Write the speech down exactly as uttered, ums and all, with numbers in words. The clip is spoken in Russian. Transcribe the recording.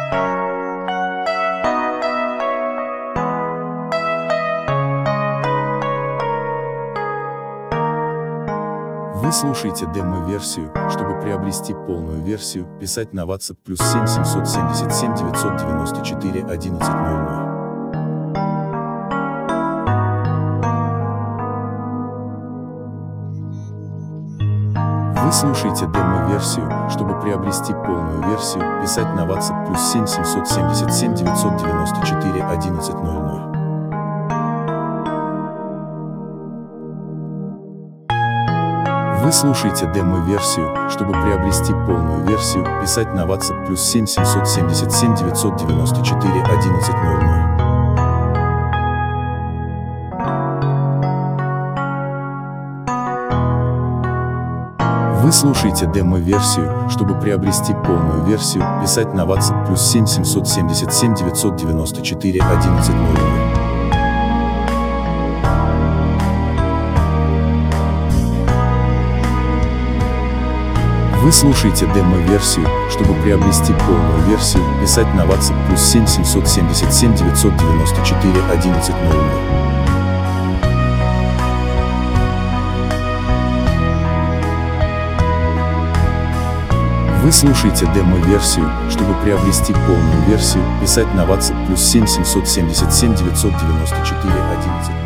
Вы слушаете демо-версию. Чтобы приобрести полную версию, писать на WhatsApp плюс семь семьсот семьдесят семь девятьсот девяносто четыре одиннадцать ноль ноль. Вы слушаете демо-версию. Чтобы приобрести полную версию, писать на WhatsApp плюс семь семьсот семьдесят семь девятьсот девяносто четыре одиннадцать ноль ноль. Вы слушаете демо-версию. Чтобы приобрести полную версию, писать на WhatsApp плюс семь семьсот семьдесят семь девятьсот девяносто четыре одиннадцать ноль ноль. Вы слушаете демо-версию. Чтобы приобрести полную версию, писать на WhatsApp плюс семь семьсот семьдесят семь девятьсот девяносто четыре одиннадцать ноль ноль. Вы слушаете демо-версию. Чтобы приобрести полную версию, писать на WhatsApp плюс семь семьсот семьдесят семь девятьсот девяносто четыре одиннадцать ноль ноль. Вы слушаете демо-версию. Чтобы приобрести полную версию, писать на WhatsApp плюс семь семьсот семьдесят семь девятьсот девяносто четыре одиннадцать.